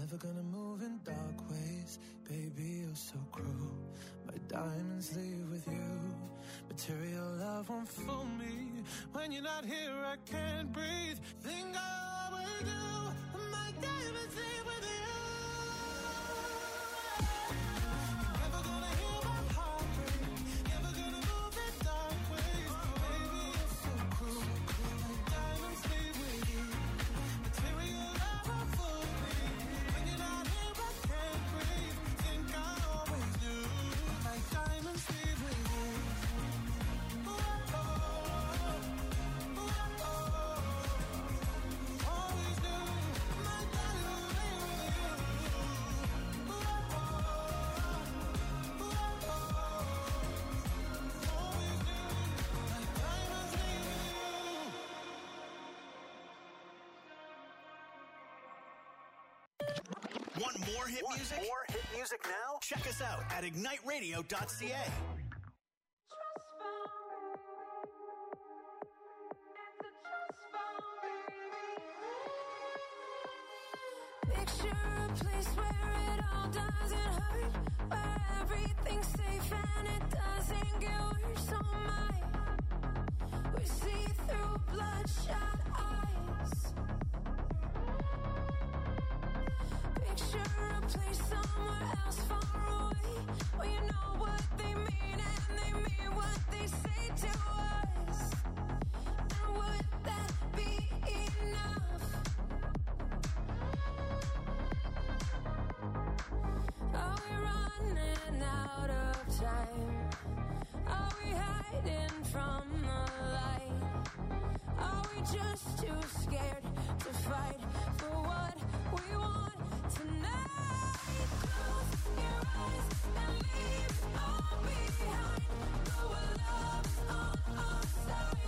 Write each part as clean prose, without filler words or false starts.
never gonna move in dark ways. Baby, you're so cruel. My diamonds leave with you. Material love won't fool me. When you're not here, I can't breathe. Think I always do. My diamonds leave with you. You're never gonna hear my heart break. Never gonna move in dark ways. Baby, you're so cruel. My diamonds leave with you. Material love won't fool me. When you're not here, I can't breathe. Think I always do. My diamonds leave with you. Always do. My diamonds leave with you. Always do. My diamonds leave with you. Want more hit music? More hit music now? Check us out at igniteradio.ca. Picture a place where it all doesn't hurt, where everything's safe and it doesn't get worse. Oh my, we see through bloodshot eyes. Picture a place somewhere else far away, where you know what they mean and they mean what they say to us. And would that be enough? Are we running out of time? Are we hiding from the light? Are we just too scared to fight for what we want tonight? Close your eyes and leave all behind. Go, love's on our side.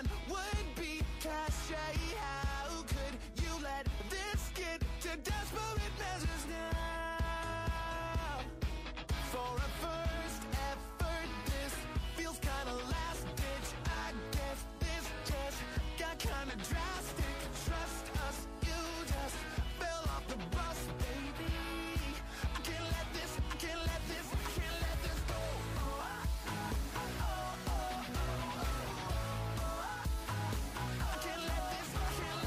and would-be cliche. How could you let this get to desperate measures now? For a first effort, this feels kinda last ditch. I guess this just got kinda drastic. Trust us, you just fell off the bus, baby. I can't let this go. I can't let this go.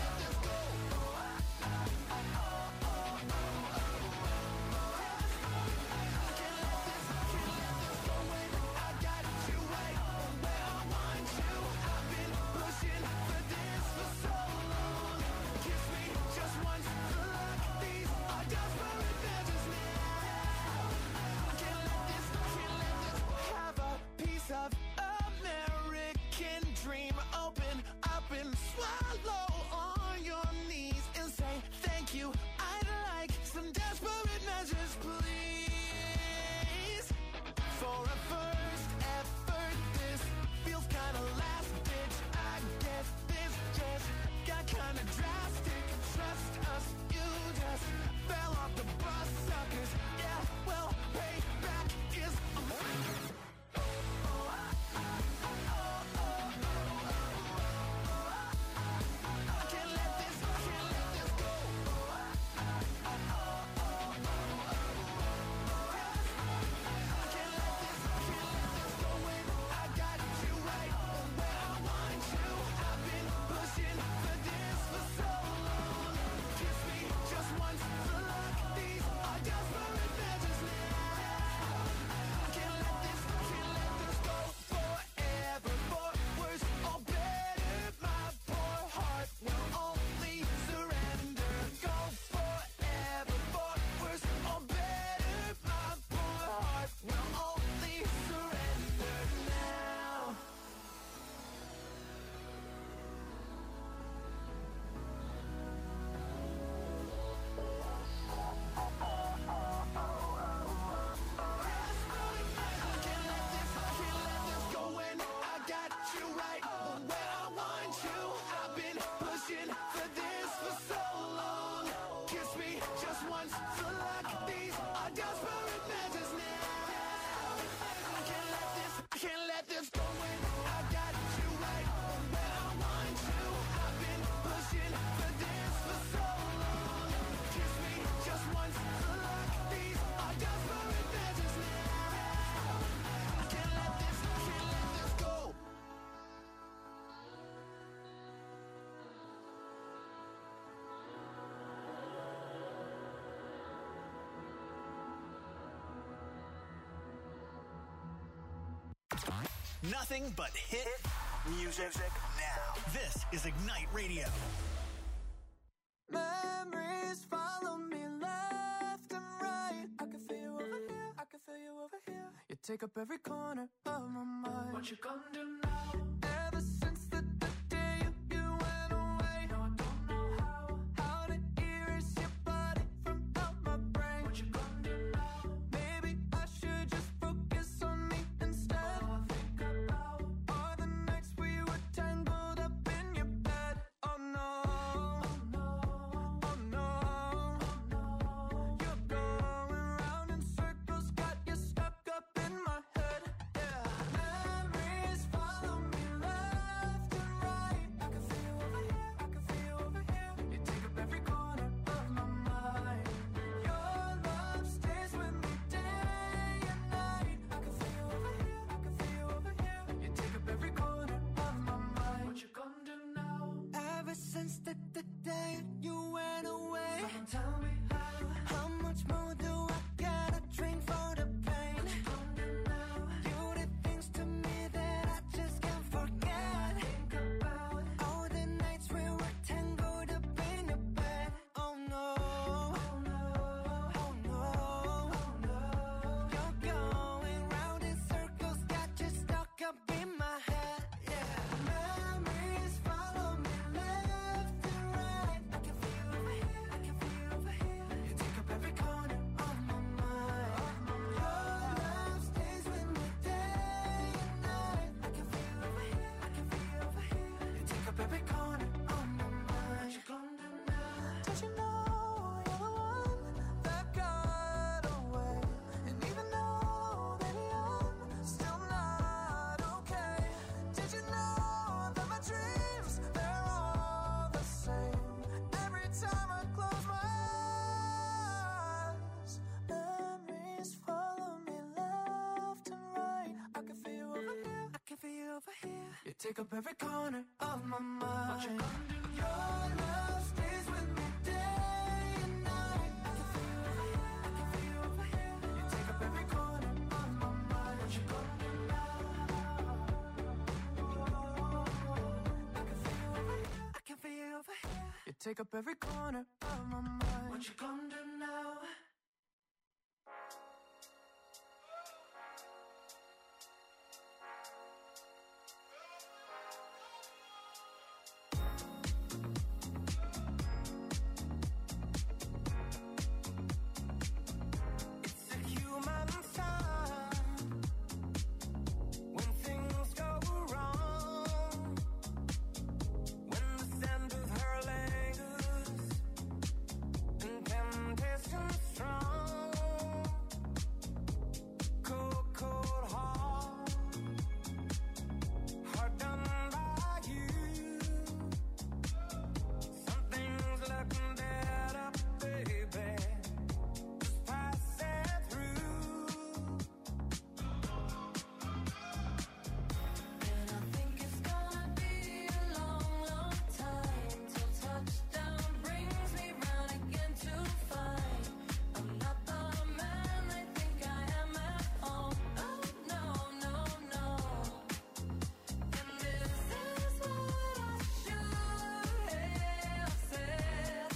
I got you right where I want you. I've been pushing for this for so long. Kiss me just once for luck. These are desperate measures now. I can't let this have a piece of American dream. Open up and swallow on your knees and say thank you. I'd like some desperate measures, please. For a first effort, this feels kinda last ditch. I guess this just got kinda drastic. Trust us, you just fell off the bus, suckers. Yeah, well, payback is a I can't let this go. I can't let this go when I got you right where I want you. I've been pushing for this for so long. Kiss me just once for luck. These are desperate measures now. I can't let this go forever. For worse or better, my poor heart will only surrender. Go forever. For worse or better, my poor heart will only surrender now. I can't let this go when I got you right where I want you. I've been pushing for this for so long. Kiss me just once for luck. These are desperate measures now. I can't let this go when I got you right where I want you. I've been pushing for this for so long. Kiss me just once for luck. These are desperate measures now. I can't let this go. Nothing but hit music now. This is Ignite Radio. Memories follow me left and right. I can feel you over here. I can feel you over here. You take up every corner of my mind. What you gonna do now? Ever since the day you went away, no, I don't know how to erase your body from out my brain. What you gonna do now? Maybe I should just focus on me instead. All I think about are the nights we were tangled up in your bed. Oh no, oh no, oh no, oh no. You're going round in circles, got you stuck up in my head. Yeah, memories follow me Did you know you're the one that got away? And even though, baby, I'm still not okay. Did you know that my dreams, they're all the same? Every time I close my eyes, memories follow me left and right. I can feel you over here, I can feel you over here. You take up every corner of my mind. What you gonna do? Your love stays with me day and night. I can feel you over here, I can feel you over here. You take up every corner of my mind. What you gonna do now? I can feel you over here, I can feel you over here. You take up every corner of my mind. What you gonna do now? It's a human sign when things go wrong, when the scent of her lingers and temptation strong. Cold, cold heart, hard done by you. Something's looking better, baby. Just pass it through. And I think it's gonna be a long, long time till touchdown brings me round again to find I'm not the man they think I am at home. Oh no, no, no. And this is what I should have said.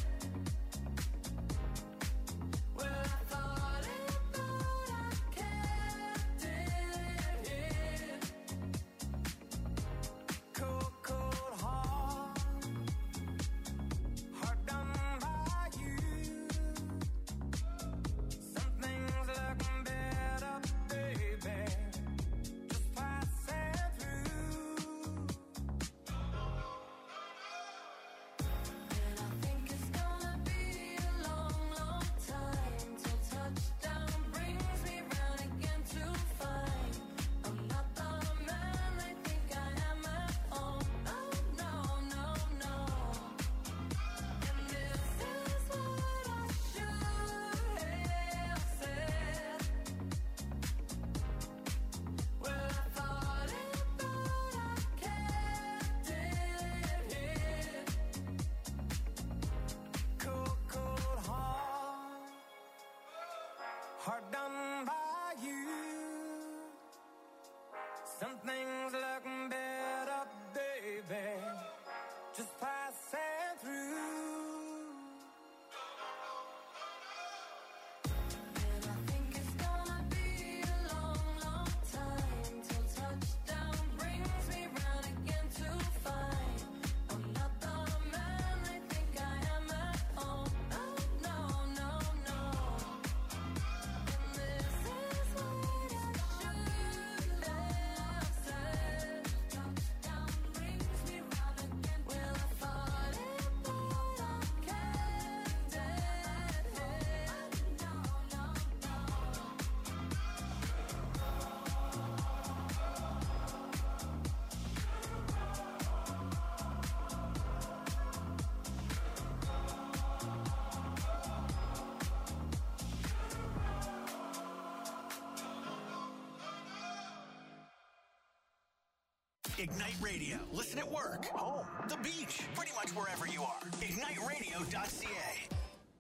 Well, I thought it, but I kept it hid. Cold, cold heart, hard done by you. Something's looking better, baby. Just pass it through. And I think it's gonna be a long, long time till touchdown brings me round again to find I'm not the man they think I am at home. Oh no, no, no. And this is what I should have said. Well, I thought it, but I kept it hid. Cold, cold heart, hard done by you. Something's looking better, baby. Just pass it through. And I think it's gonna be a long, long time till touchdown brings me round again to find I'm not the man they think I am at home. Oh no, no, no. And this is what I should have said. Touchdown brings me round again. Well, I thought it, but I kept it hid. No, no, no. Ignite Radio. Listen at work, home, the beach, pretty much wherever you are. IgniteRadio.ca.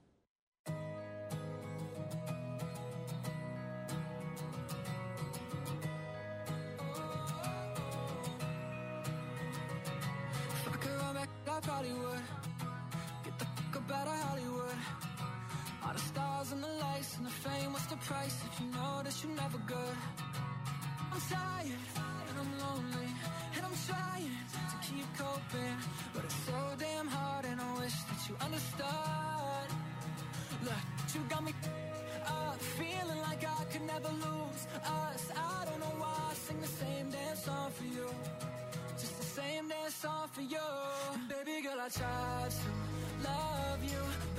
If I could run back, I probably would. Get the fuck up out of Hollywood. All the stars and the lights and the fame, what's the price if you know that you're never good? I'm tired and I'm lonely and I'm trying to keep coping, but it's so damn hard and I wish that you understood. Look, you got me up, feeling like I could never lose us. I don't know why I sing the same damn song for you, just the same damn song for you. And baby girl, I tried to love you,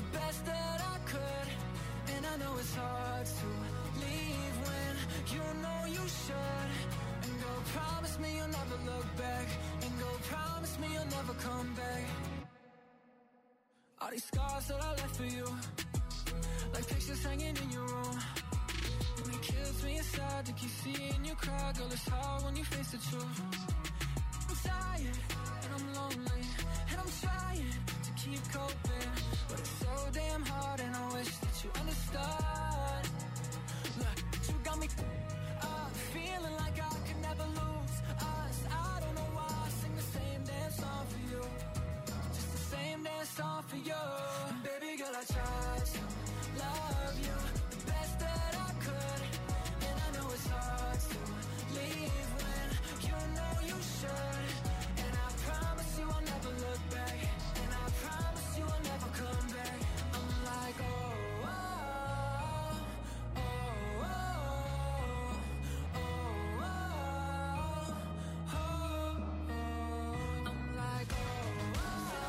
should. And go promise me you'll never look back. And go promise me you'll never come back. All these scars that I left for you, like pictures hanging in your room. And it kills me inside to keep seeing you cry. Girl, it's hard when you face the truth. I'm tired and I'm lonely, and I'm trying to keep coping, but it's so damn hard, and I wish that you understood. Look, you got me feeling like I could never lose us. I don't know why I sing the same damn song for you, just the same damn song for you. And baby girl, I tried to love you the best that I could, and I know it's hard to leave when you know you should. And I promise you I'll never look back, and I promise you I'll never come back. I'm like, oh, oh, oh, oh, oh, oh, oh, oh. I'm like, oh, oh,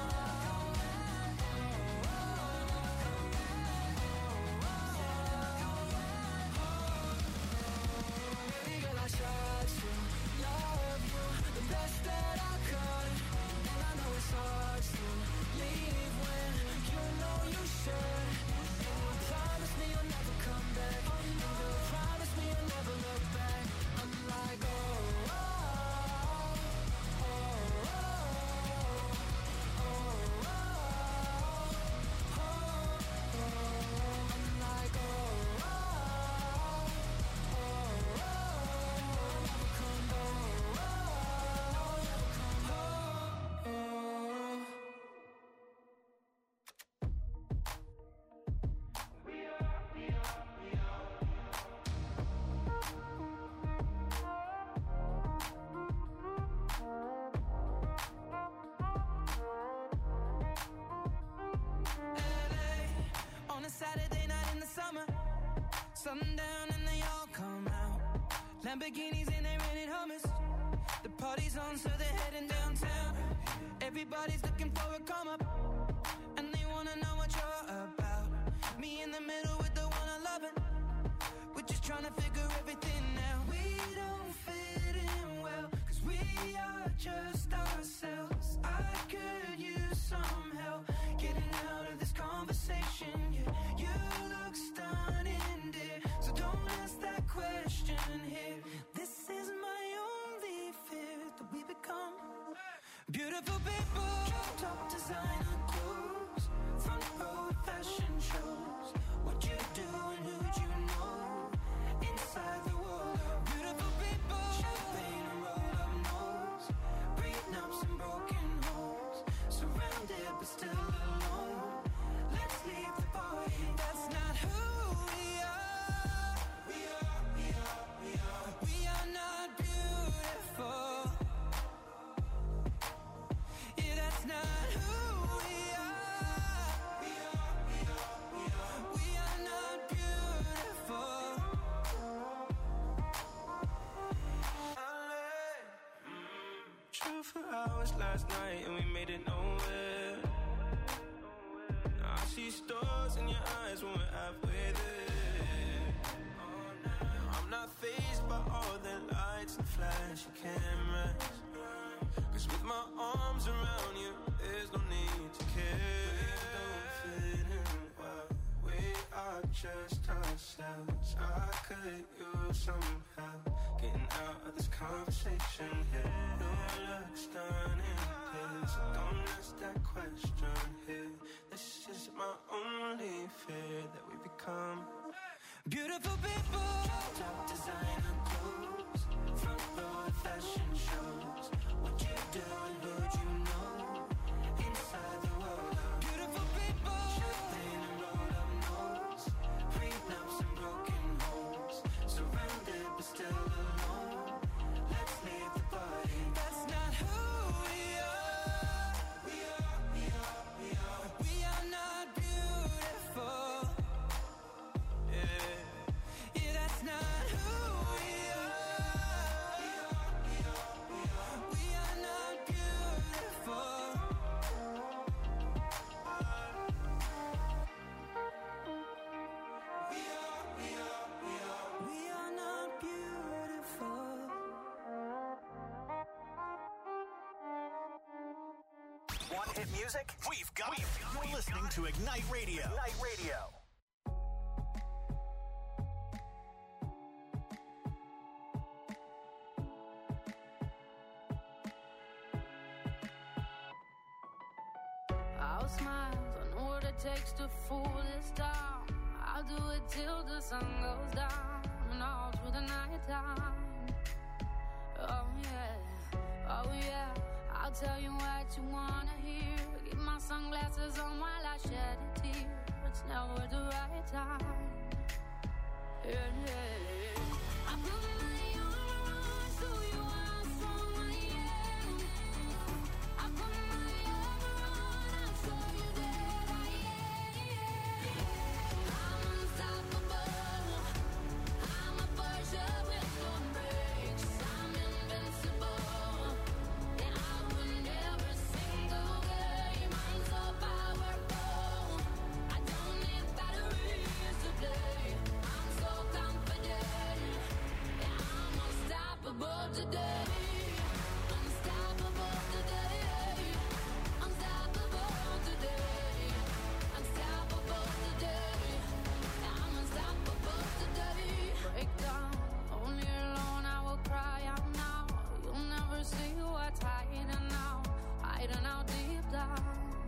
baby girl, I tried to love you the best that I could, and I know it's hard to leave when you know you should. And you promise me you'll never come back, and you promise me you'll never look back. I'm like, oh, oh, oh, oh, oh, oh, oh, oh. I'm like, oh, oh, oh, never come LA on a Saturday night in the summer, sundown and they all come out. Lamborghinis and they rented Hummers. The party's on, so they're heading downtown. Everybody's looking for a come up, and they wanna know what you're about. Me in the middle with the one I love it. We're just trying to figure everything out. We don't fit in well, 'cause we are just ourselves. I could use some help getting out of this conversation. Yeah, you look stunning, dear, so don't ask that question here. This is my only fear, that we become beautiful people. Top designer clothes, front row fashion shows. What you do and who'd you know inside the world of beautiful people. Champagne and roll up nose, prenups and broken homes. Surrounded but still alone. Let's leave the party. That's not who we are. We are not beautiful. Yeah, that's not who we are. We are not beautiful. True for hours last night and we made it nowhere. Now I see stars in your eyes when we're halfway there. I'm not fazed by all the lights and flashy cameras, 'cause with my arms around you, there's no need to care. We don't fit in well, we are just ourselves. I could use some help getting out of this conversation here. You look stunning, dear, so don't ask that question here. This is my only fear, that we become beautiful people. Top designer clothes, front row fashion shows. What you do and who'd you know inside the world of beautiful people. Champagne and roll up nose, prenups and broken homes. Surrounded but still alone. Let's leave the party. That's not who we are. We are not beautiful. Yeah, that's not who Want hit music? We've got it. You're listening to Ignite Radio. Ignite Radio. I'll smile, I know what it takes to fool this town. I'll do it till the sun goes down and all through the night time. Oh yeah, I'll tell you what you wanna hear. Keep my sunglasses on while I shed a tear. It's never the right time. Yeah. I put my armor on so you are how strong I am. I put my armor on, I'll show you that I am. I'm unstoppable. I'm a Porsche with no brakes. I'm invincible. And I win every single game. I'm so powerful. I don't need batteries to play. I'm so confident. And I'm unstoppable today. Unstoppable today. Unstoppable today. Unstoppable today. I'm unstoppable today. Break down, only alone I will cry out now. You'll never see what's hiding out deep down.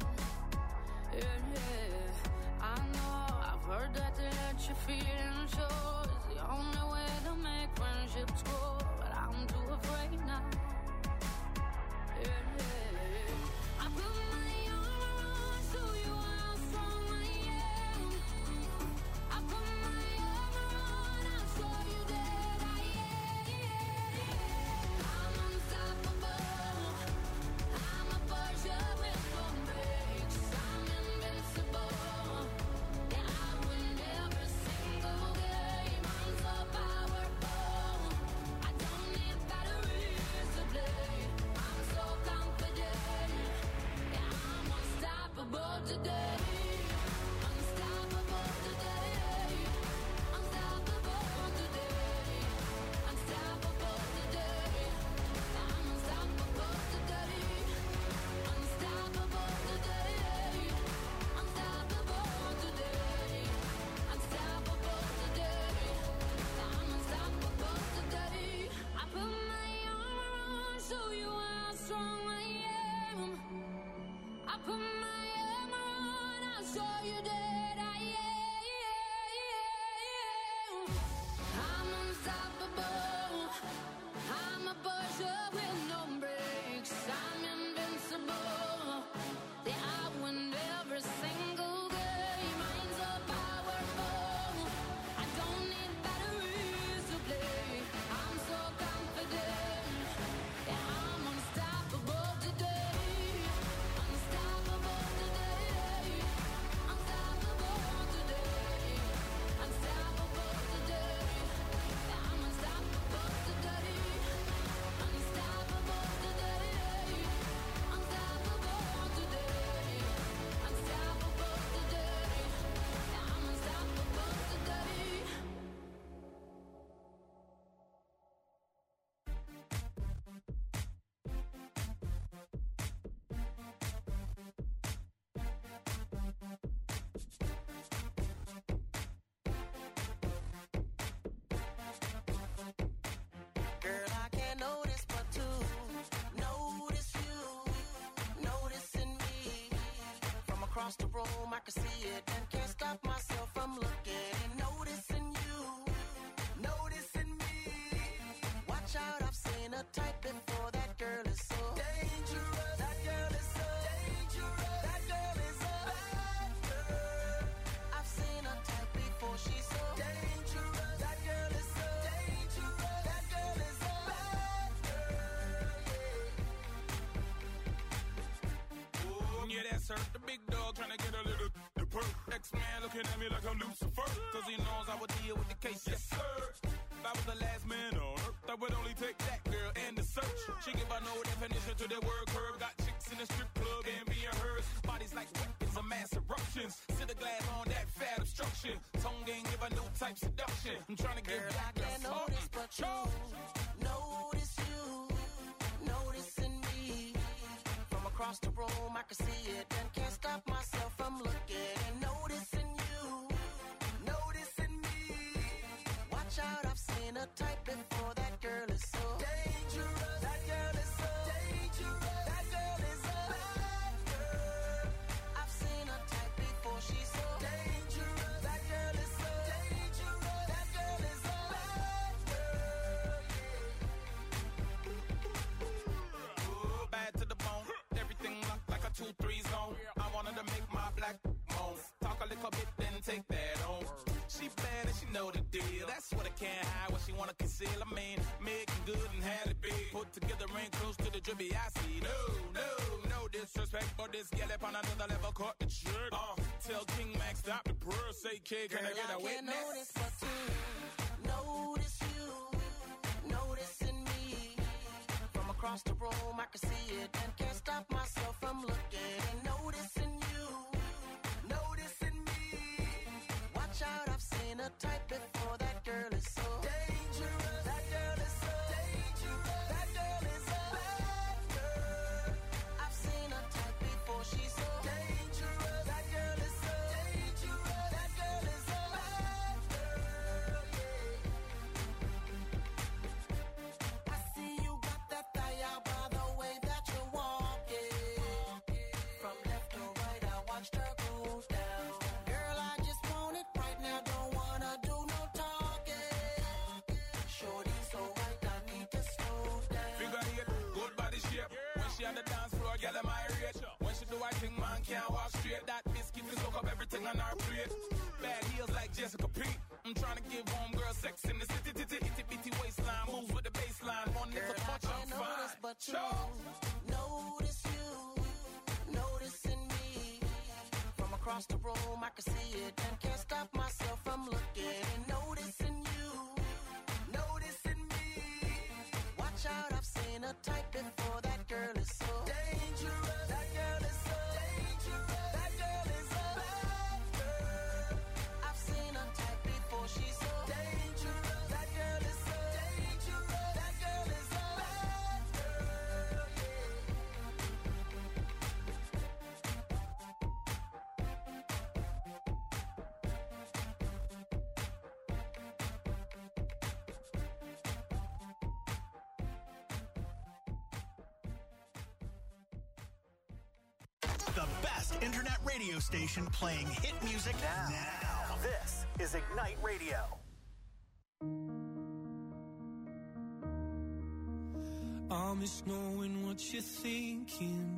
Yeah. I know, I've heard that to let you feel and show is the only way to make friendships grow. But I'm too afraid now. Yeah. I put my armor on so you are how strong I am. I put my armor on, I'll show you that I am. I'm unstoppable. I'm a Porsche with no brakes. I'm invincible. Yeah, I win every single game. I'm so powerful. I don't need batteries to play. I'm so confident. Yeah, I'm unstoppable today. Unstoppable today. Unstoppable today. Unstoppable today. I'm unstoppable today. Unstoppable today. Unstoppable today. Unstoppable today. I'm unstoppable today. I put my armor on so you are how strong I am. I put my armor on, I'll show you that I am. I'm unstoppable. I'm a Porsche with no brakes. I'm invincible. Yeah, I win every single game. I'm so powerful. I don't need batteries to play. I'm so confident. Yeah, I'm unstoppable today. Unstoppable today. Unstoppable today. Unstoppable today. Yeah, I'm unstoppable today. Unstoppable today. Unstoppable today. Unstoppable today. Yeah, I'm unstoppable today. Girl, I can't notice but to notice you, noticing me. From across the room, I can see it and can't stop myself from looking and noticing you, noticing me. Watch out, I've seen a type before. That girl is so dangerous. That girl is so dangerous. That girl is a bad girl. I've seen a type before. She's so dangerous. That girl is so dangerous. That girl is a bad girl. Yeah, that's her. The big dog trying to get a little the perk. X-Man looking at me like I'm Lucifer. Cause he knows I would deal with the case. Yes, sir. If I was the last man on earth, I would only take that girl and the search. She give her no definition to the word curve. Got chicks in the strip club and being hers. Bodies like weapons of mass eruptions. Sit a glass on that fat obstruction. Tongue ain't give her no type seduction. I'm trying to get Girl, back I can't notice but you, notice you, noticing me. From across the room, I can good and had it big. Put together ain't close to the drippy I see. No disrespect, but this gal up on another level caught the trick. Tell King Max stop the prayer, say kid, can I get a witness? Can't notice but to notice you, noticing me. From across the room, I can see it and can't stop myself from looking and noticing you, noticing me. Watch out, I've seen a type before. That girl is so dangerous. That girl is so dangerous. That girl is a bad girl. I've seen a type before. She's so dangerous. That girl is so dangerous. That girl is a bad girl. Yeah. I see you got that thigh out by the way that you're walking. From left to right, I watched her go down. Girl, I just want it right now. Don't wanna do no talking. Shorty so right, I need to slow down. Figure eight, good body shape. When she on the dance floor, girl, am I rate? When she do I think man can't walk straight. That biscuit will soak up everything on her plate. Bad heels like Jessica Pete. I'm trying to give homegirl sex in the city. Itty bitty waistline moves with the baseline. One nigga Girl, I punch, I'm can't notice fine. but you, notice you, noticing me. From across the room, I can see it and can't stop myself from looking and noticing you, noticing me. Watch out, I've seen a type before. That girl is so dangerous. That girl is so dangerous. That girl is a bad girl. I've seen a type before. She's so dangerous. That girl is so dangerous. That girl is a bad girl. The best internet radio station playing hit music now. This is Ignite Radio. I miss knowing what you're thinking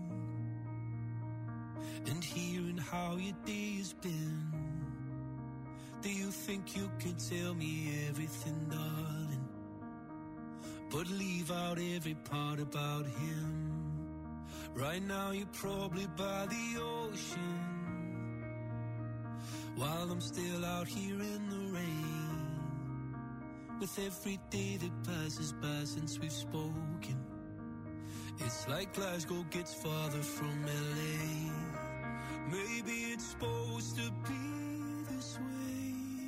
and hearing how your day has been. Do you think you can tell me everything, darling, but leave out every part about him? Right now you're probably by the ocean, while I'm still out here in the rain. With every day that passes by since we've spoken, it's like Glasgow gets farther from LA. Maybe it's supposed to be this way,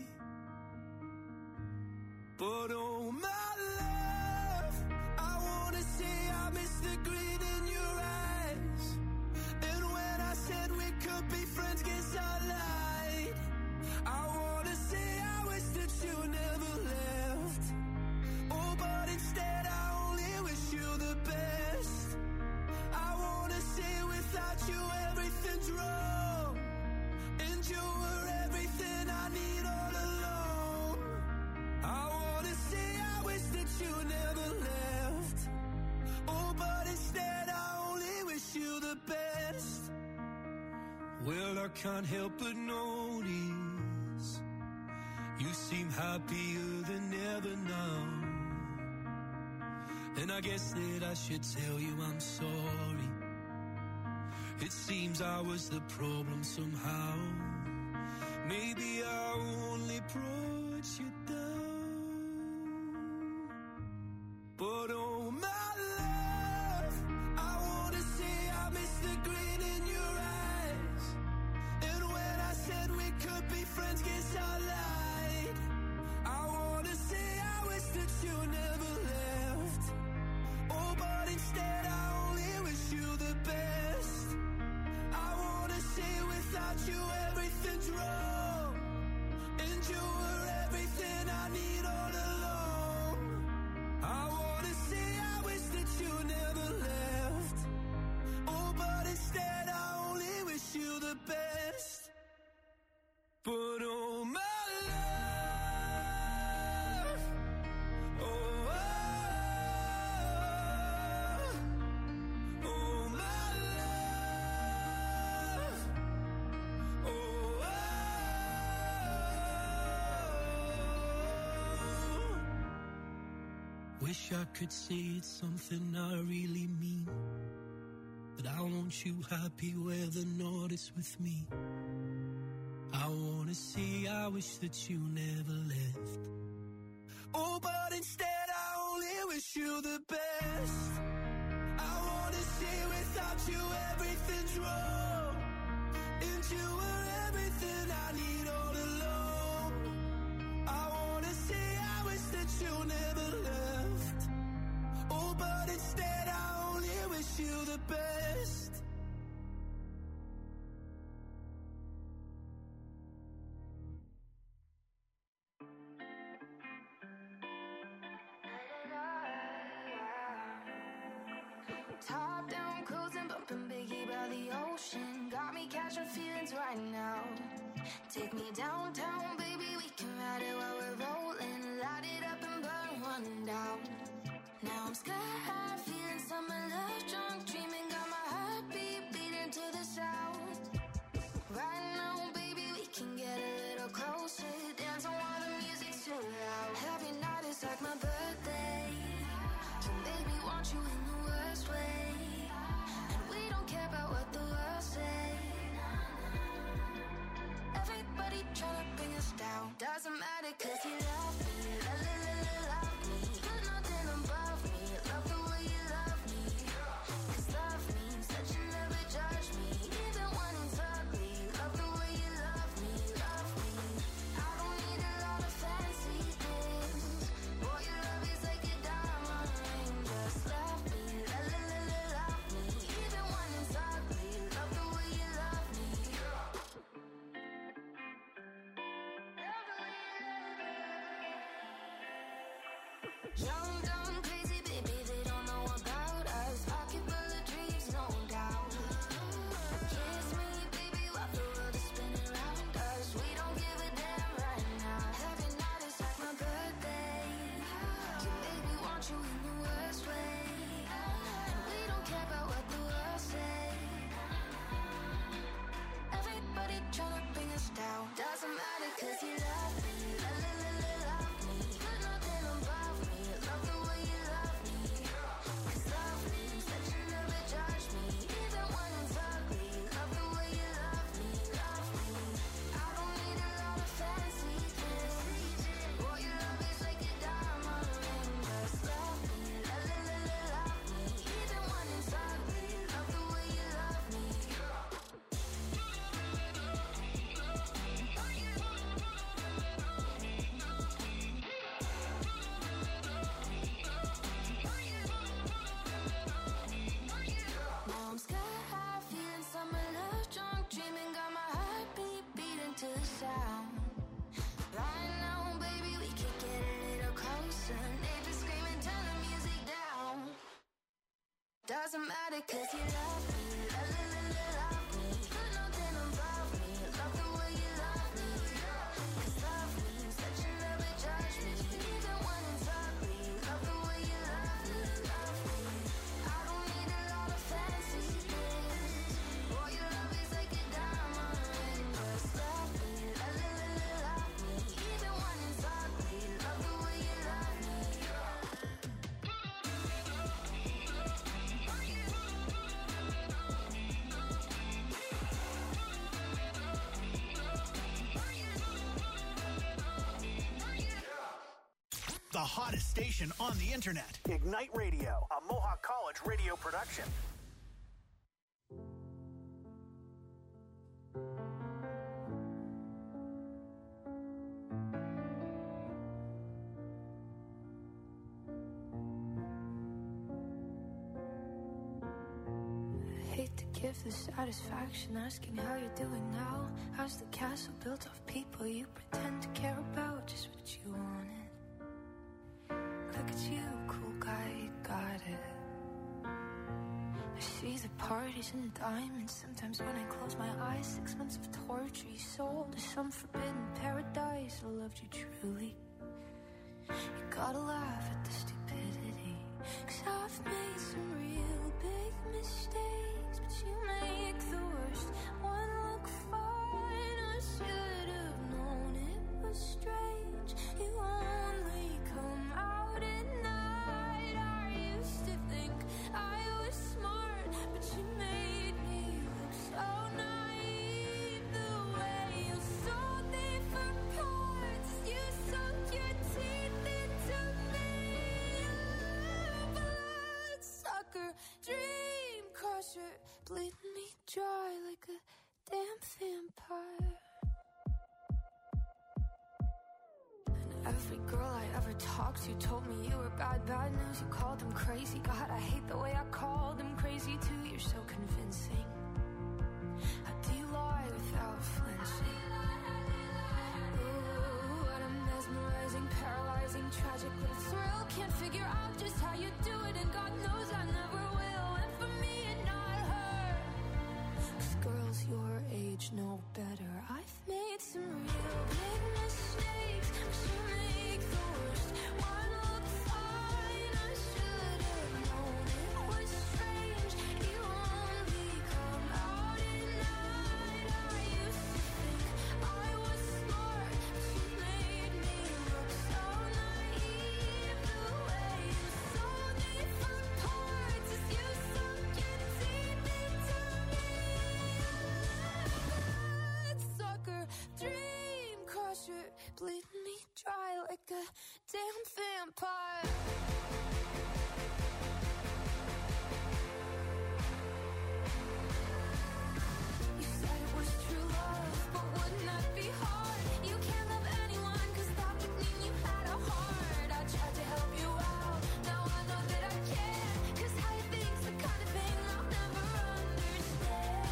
but oh my love, I wanna say I miss the grin in your eyes. And when I said we could be friends, guess I lied. I wanna say I wish that you never left. Oh, but instead I only wish you the best. I wanna say without you everything's wrong, and you were everything I need all along. I wanna say I wish that you never left. Oh, but instead I only wish you the best. Well, I can't help but notice you seem happier than ever now. And I guess that I should tell you I'm sorry. It seems I was the problem somehow. Maybe I only brought you down. But oh my love, I wanna say I miss the grin in your eyes. And when I said we could be friends, guess I lied. I wanna say I wish that you never left. Oh, but instead I only wish you the best. I wanna say without you everything's wrong, and you were everything I need all along. I wanna say I wish that you never left. Oh, but instead I only wish you the best. But oh my love, oh Wish I could say it's something I really mean, but I want you happy where the north is with me. I wanna say I wish that you never left. Oh, but instead I only wish you the best. I wanna say without you everything's wrong, and you were everything I need all along. I wanna say I wish that you never left. Oh, but instead I only wish you the best. Top down, cruising, bumping Biggie by the ocean. Got me catching feelings right now. Take me downtown, baby, we can ride it while we're rolling. Light it up and burn one down. Now I'm sky high, feeling summer love, drunk, dreaming, got my heartbeat beating to the sound. Right now, baby, we can get a little closer, dancing while the music's too loud. Every night is like my birthday, can baby want you in the worst way, and we don't care about what the world say. Everybody tryna bring us down, doesn't matter 'cause you love me, love me, put nothing above me, love the way you love me, 'cause love means that you never judge me, even when it's ugly, love the way you love me, I don't need a lot of fancy things, boy your love is like a diamond ring, just love me, love me, even when it's ugly, love the way you love me. Young, dumb, crazy, baby, they don't know about us. Pocket full of dreams, no doubt. Kiss me, baby, while the world is spinning around us. We don't give a damn right now. Every night is like my birthday. Can baby want you in the worst way, and we don't care about what the world say. Everybody tryna bring us down, doesn't matter 'cause you love me, love me, put nothing above me, love the way you love me, 'cause love means that you never judge me, even when it's ugly, love the way you love me, I don't need a lot of fancy things, boy your love is like a diamond ring, just love me, even when it's ugly, love the way you love me. Now I'm sky high, feeling summer love, drunk, dreaming, got my heartbeat beating to the sound. Right now, baby, we could get a little closer. Neighbors screaming, turn the music down. Doesn't matter 'cause you love me, love me, put nothing above me, love the way you love me, 'cause love means that you never judge me, even when it's ugly, love the way you love me, I don't need a lot of fancy things, boy your love is like a diamond ring, just love me, even when it's ugly, love the way you love me. The hottest station on the internet. Ignite Radio, a Mohawk College radio production. Hate to give the satisfaction asking how you're doing now. How's the castle built of people you pretend to care about? Just what you wanted. Look at you, cool guy, you got it. I see the parties and diamonds. Sometimes when I close my eyes, 6 months of torture you sold to some forbidden paradise. I loved you truly. You gotta laugh at the stupidity, 'cause I've made some real big mistakes, but you make the worst one look fine. I should have known it was strange. You only come out at night. bleeding me dry like a damn vampire. And every girl I ever talked to told me you were bad, bad news. You called them crazy. God, I hate the way I called them crazy too. You're so convincing. How do you lie without flinching? Ooh, what a mesmerizing, paralyzing, tragic little thrill. Can't figure out just how you do it, and God knows I never will. And for me and not her, 'cause girls your age know better. I've made some real big mistakes, but you make the worst one look fine. I should have known it was strange. You only come out at night. I used to think I was smart, but you made me look so naive. The way you sold me for parts as you sunk your teeth into me. Bad sucker, dream crusher, bleeding me dry like a damn vampire. You said it was true love, but wouldn't that be hard? You can't love anyone, 'cause that would mean you had a heart. I tried to help you out, now I know that I can't, 'cause how you think's the kind of thing I'll never understand.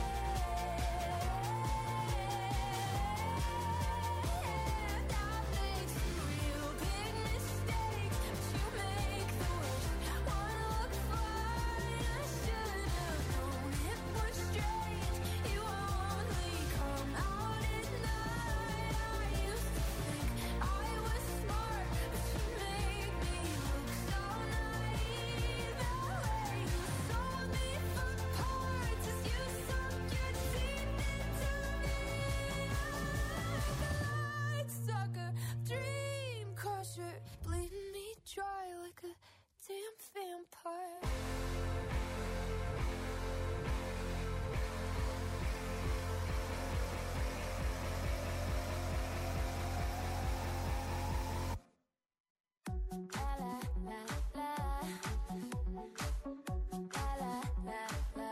I've made some real big mistakes, but you make the worst one look fine. I should have known it was strange. You only come out at night. I used to think I was smart, but you made me look so naive. The way you sold me for parts as you sunk your teeth into me. Light sucker, dream crusher, bleeding me dry like a damn vampire. La la la la. La la la la.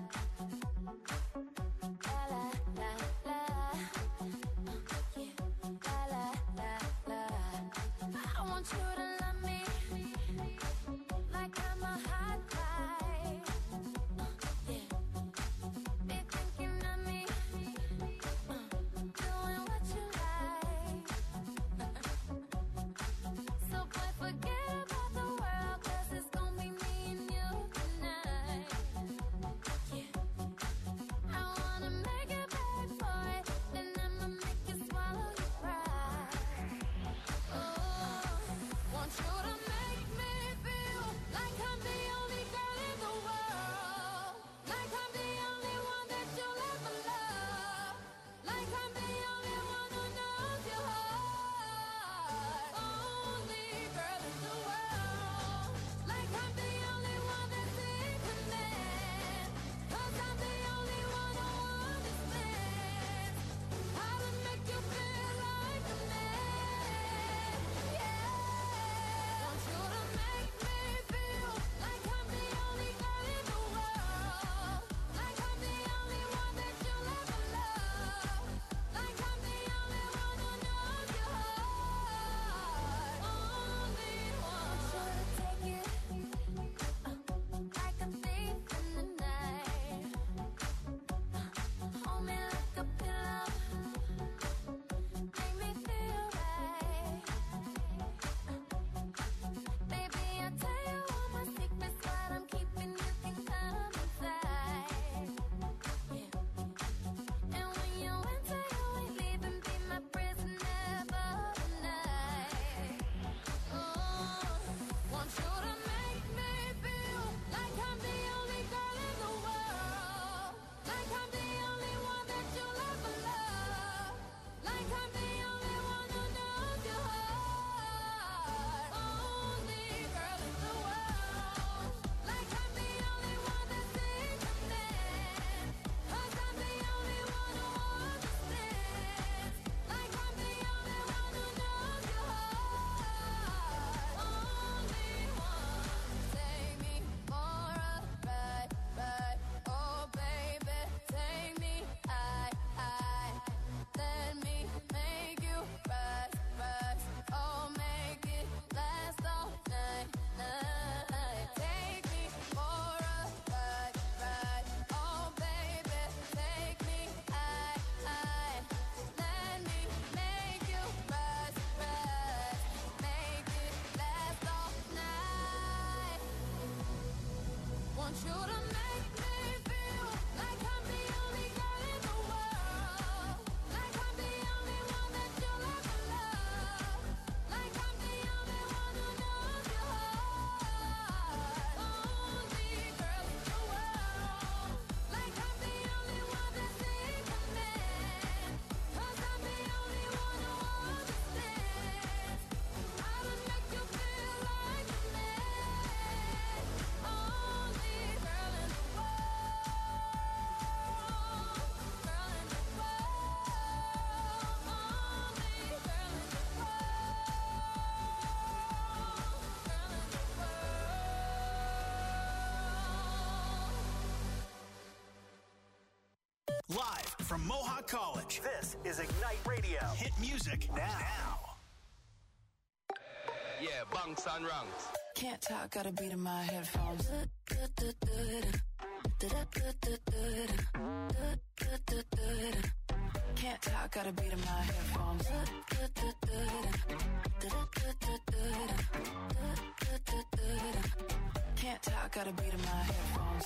La la la la. Yeah. La la la la. I want you to love me like I'm a hot guy. Yeah. Be thinking of me, doing what you like. So boy, forget about the world, 'cause it's gonna be me and you tonight. Yeah. I wanna make it bad for it, then I'ma make you swallow your pride. Oh, want you to make me feel like I'm the only girl in the world. Like I'm the only one that you'll ever love. Like I'm the only one who knows your heart. Only girl in the world. Like I'm the only one that's even man. 'Cause I'm the only one who understands how to make you feel like a man. Only girl in the world. Girl in the world. Only girl in the world. Girl in the world. Live from Mohawk College, this is Ignite Radio. Hit music now. Yeah, bunks and ranks. Can't talk, got a beat in my headphones. Can't talk, got a beat in my headphones. Can't talk, got a beat in my headphones.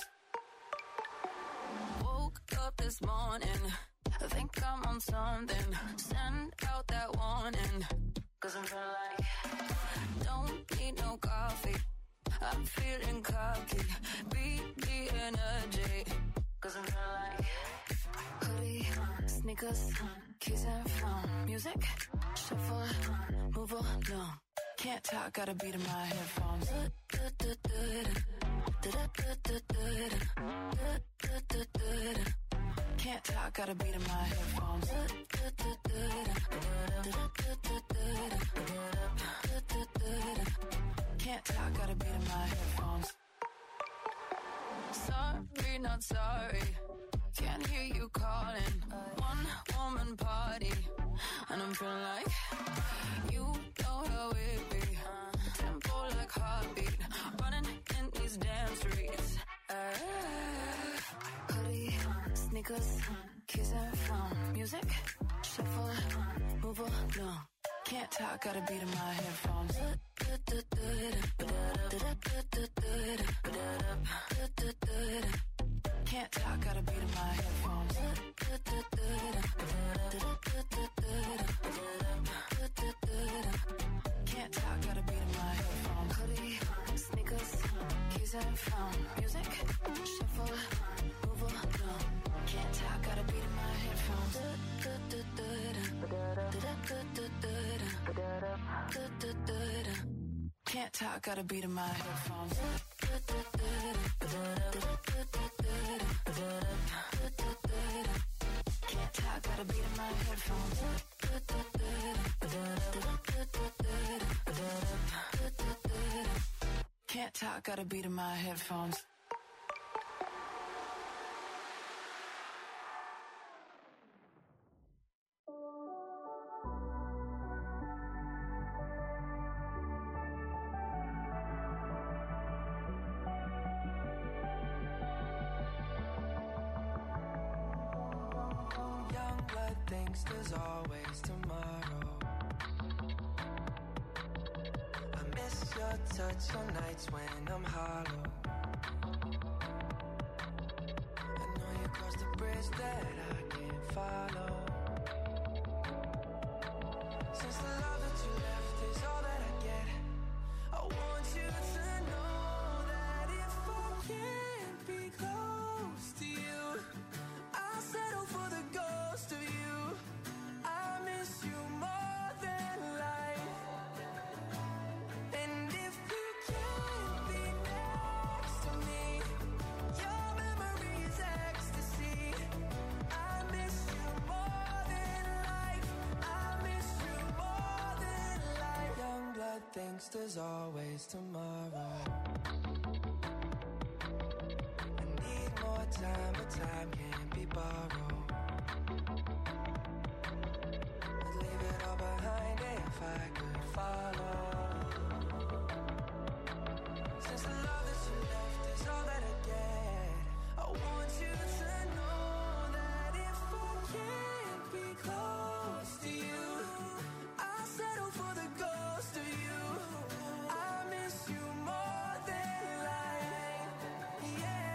Woke up this morning, I think I'm on something. Send out that warning, 'cause I'm feeling like don't need no coffee. I'm feeling cocky, beat the energy, 'cause I'm feeling like hoodie, sneakers, keys and phone, music, shuffle, move along. Can't talk, got a beat in my headphones. Can't talk, got a beat in my headphones. Can't talk, got a beat in my headphones. Sorry, not sorry. Can't hear you calling. One woman party, and I'm feeling like you know how it be. Tempo like heartbeat, running in these damn streets. Hoodie, sneakers, keys and phone, music, shuffle, move along. Can't talk, got a beat in my headphones. Can't talk, got a beat in my headphones. Can't talk, got a beat in my headphones. Hoodie, sneakers, keys and phone, music, shuffle, move along. Can't talk, got a beat in my headphones. Can't talk, got a beat in my headphones. Can't talk, got a beat in my headphones. Can't talk, got a beat in my headphones. Young blood thinks there's always tomorrow. I miss your touch on nights when I'm hollow. I know you crossed a bridge that I can't follow. Since the love that you left is all that I get, I want you to know that if I can't be close to you, I'll settle for the ghost of you. I miss you more than life. And if you can't be next to me, your memory is ecstasy. I miss you more than life. I miss you more than life. Young blood thinks there's always tomorrow. I need more time, but time can't be borrowed. I'd leave it all behind if I could follow. Since the love that you left is all that I get, I want you to know that if I can't be close to you, I'll settle for the ghost of you. I miss you more than life. Yeah.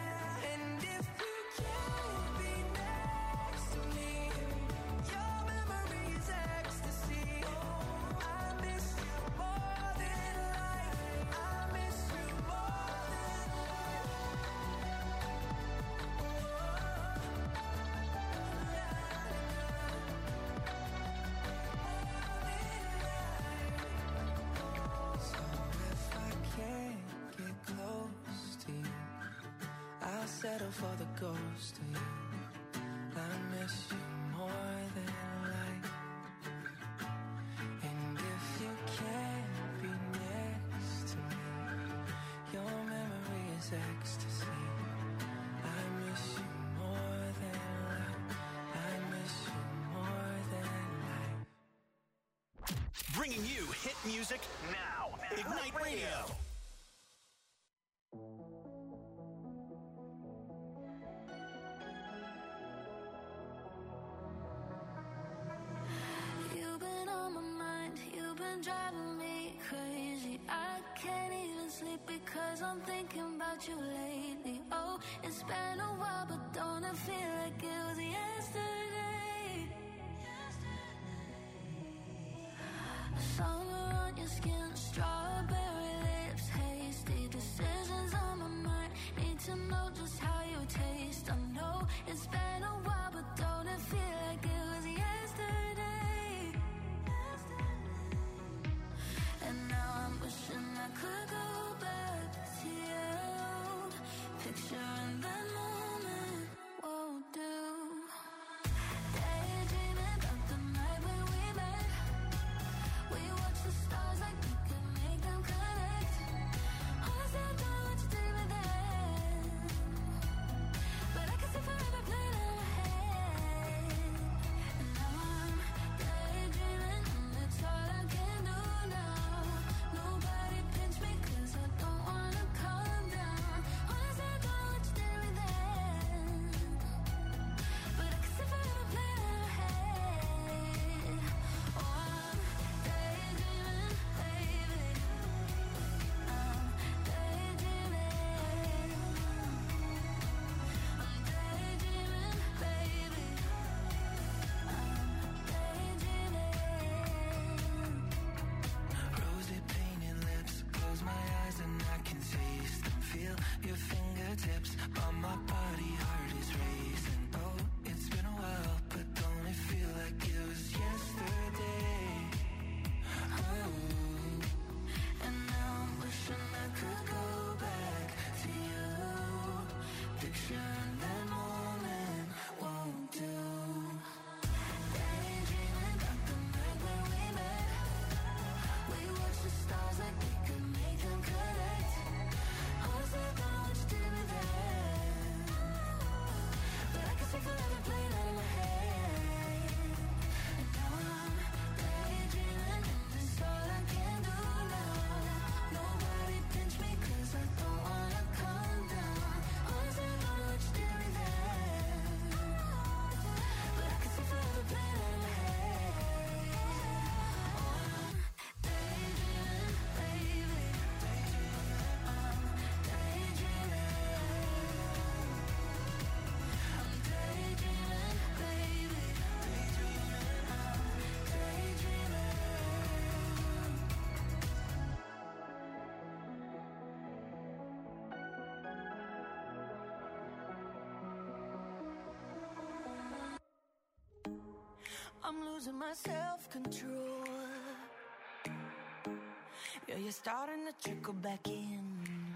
settle for the ghost of you. I miss you more than life. And if you can't be next to me, your memory is ecstasy. I miss you more than life. I miss you more than life. Bringing you hit music now. Ignite Radio. You've been on my mind, you've been driving me crazy. I can't even sleep because I'm thinking about you lately. Oh, it's been a while, but don't it feel like it was yesterday? Summer on your skin, strawberry lips, hasty decisions on my mind. Need to know just how you taste. I know it's been a while, but don't it feel like it was yesterday? And now I'm wishing I could go back to you. Picturing that moment won't do. Daydreaming about the night when we met. We watched the stars like we could make them connect. Honestly, I don't know what to do with that, but I can see forever playing in my head. And now I'm daydreaming, and it's all I can do now. Nobody pinch me 'cause I don't wanna calm down. Honestly, I don't know what to do with that, but I can see forever playing in my head. Oh, I'm daydreaming, baby. I'm daydreaming. I'm daydreaming, baby. I'm daydreaming. Rosy painted lips, close my eyes and I can taste them. Feel your fingertips on my body, heart is racing. Oh, it's been a while, but don't it feel like it was yesterday? Oh, and now I'm wishing I could go back to you. Picturing that moment won't do. Daydreaming about the night when we met. We watched the stars like we could make them connect. Honestly, I don't know what to do with that, but I can see forever playing out in my head. And now I'm daydreaming, and it's all I can do now. Nobody pinch me 'cause I don't wanna calm down. Honestly, I don't know what to do with that, but I can see forever playing out in my head. Oh, I'm daydreaming, baby. I'm daydreaming. I'm daydreaming, baby. I'm daydreaming. I'm losing my self-control. Yeah, you're starting to trickle back in,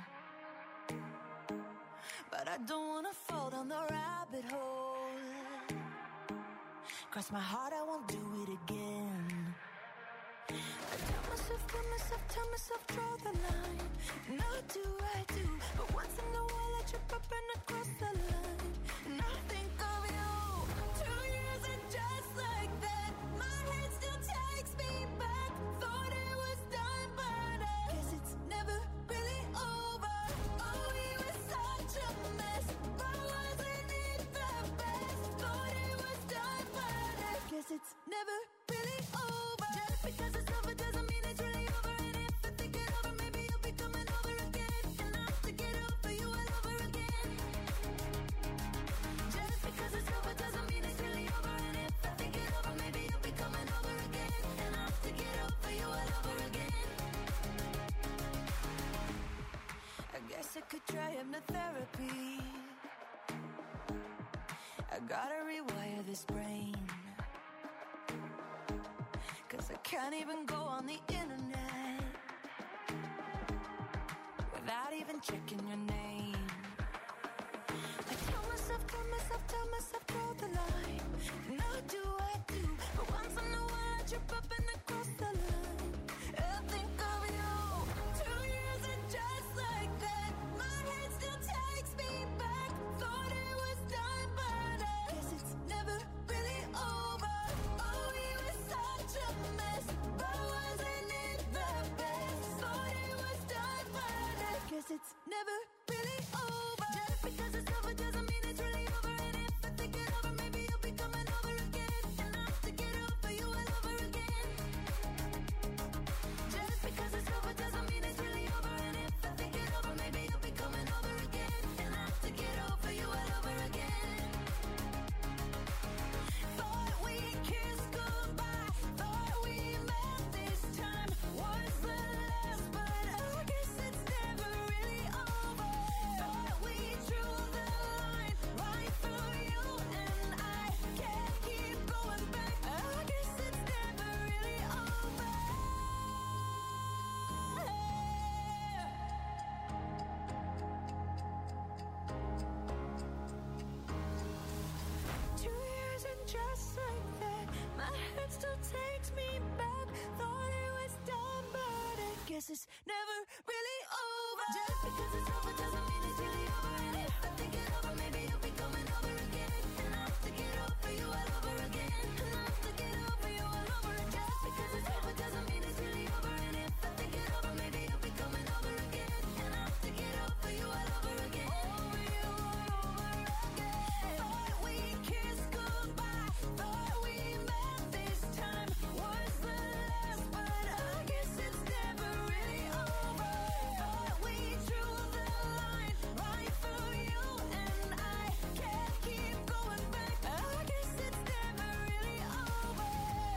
but I don't wanna fall down the rabbit hole. Cross my heart, I won't do it again. I tell myself, draw the line. Not do I do, but once in a while I trip up and I cross the line. And I think of you. 2 years and just like that, my head still takes me back. Thought it was done, but I guess it's never really over. Oh, we were such a mess, but wasn't it the best? Thought it was done, but I guess it's never really over. Just because it's over doesn't mean it's really over. And if I think it over, maybe you'll be coming over again. And I have to get over you all over again. Just because it's over doesn't mean it's really over. And if I think it over, maybe you'll be coming over again. And I have to get over you all over again. I guess I could try hypnotherapy. I gotta rewire this brain, 'cause I can't even go on the internet without even checking your name. trip up and I cross the line. I think of you. 2 years and just like that, my head still takes me back. Thought it was done, but I guess it's never really over. Oh, we were such a mess, but wasn't it the best? Thought it was done, but I guess it's never really over. Just because it's over doesn't mean it's really over. And if I think it over, maybe you'll be coming over again. And I have to get over you all over again. Just because it's over doesn't mean it's really over. And if I think it over, maybe you'll be coming over again. And I have to get over you all over again. Thought we kissed goodbye, thought we met this time was the last, but I guess it's never really over. Thought we drew the line right through you and I can't keep going back. I guess it's never really over. 2 years and just like that, my head still takes me back. Thought it was done, but I guess it's never really over. Just because it's over doesn't mean it's really over. And if I think it over, maybe you'll be coming over again. And I have to get over you all over again. And I have to get over you all over again. Just because it's over doesn't mean it's really over. And if I think it over, maybe you'll be coming over again. And I have to get over you all over again. Over you all over again. Thought we kissed goodbye, thought we met this time was the last, but I guess it's never really over. Thought we drew the line right through you and I can't keep going back. I guess it's never really over.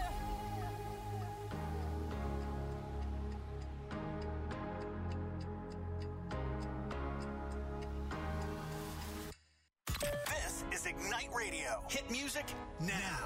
This is Ignite Radio. Hit music now.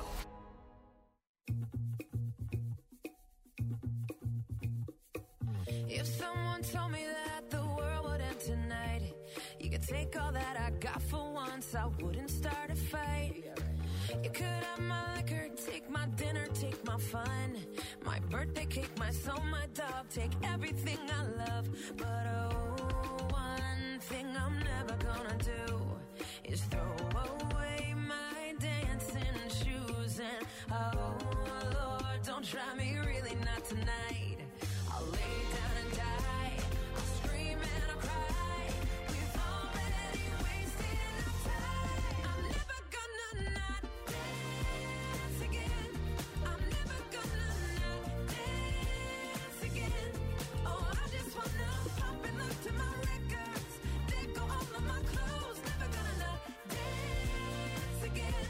If someone told me that the world would end tonight, you could take all that I got for once, I wouldn't start a fight. You could have my liquor, take my dinner, take my fun, my birthday cake, my soul, my dog, take everything I love. But oh, one thing I'm never gonna do is throw away my dancing shoes. And oh Lord, don't try me, really not tonight. I'll lay down and die, I'll scream and I'll cry. We've already wasted enough time. I'm never gonna not dance again. I'm never gonna not dance again. Oh, I just wanna pop and look to my records, let go all of my clothes. Never gonna not dance again.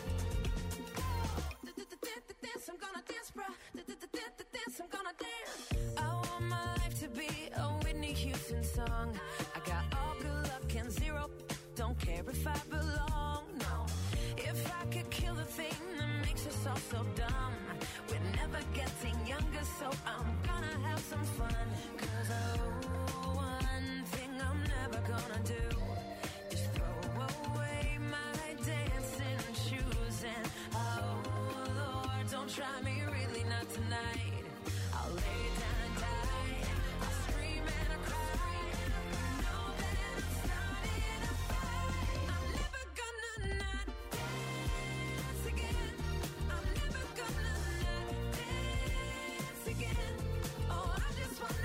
Dance, I'm gonna dance, bro. Dance, I'm gonna dance. I want my life to be a Whitney Houston song. I got all good luck and zero, don't care if I belong, no. If I could kill the thing that makes us all so dumb, we're never getting younger, so I'm gonna have some fun. 'Cause oh, one thing I'm never gonna do is throw away my dancing shoes. And oh Lord, don't try me, really not tonight. I'll lay down and die, I'll scream and I'll cry. Know that I'm starting a fight. I'm never gonna not dance again. I'm never gonna not dance again. Oh, I just wanna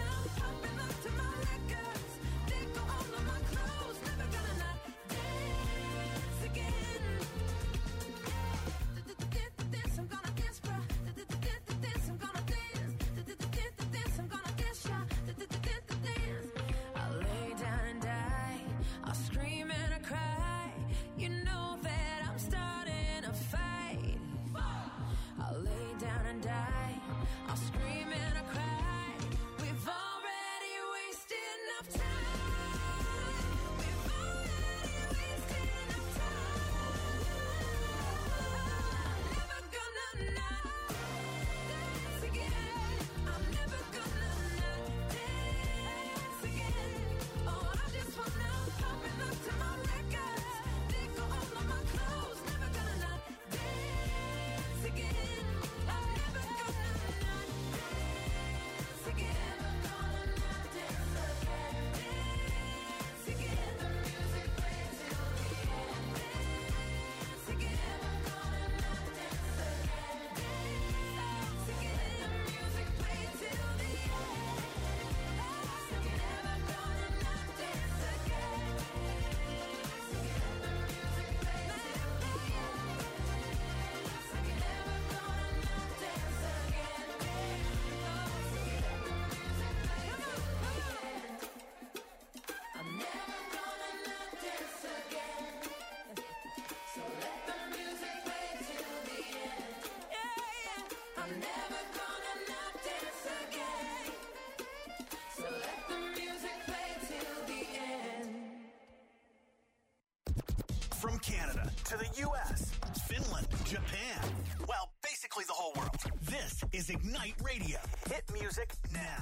Canada to the U.S., Finland, Japan. Well, basically the whole world. This is Ignite Radio. Hit music now.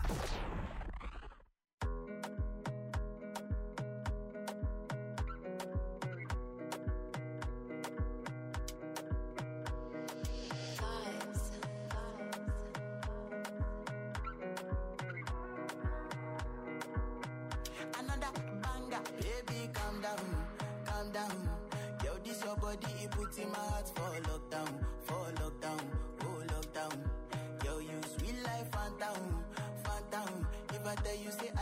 Another banger, baby, calm down, calm down. Yo, this your body, it puts in my heart for lockdown,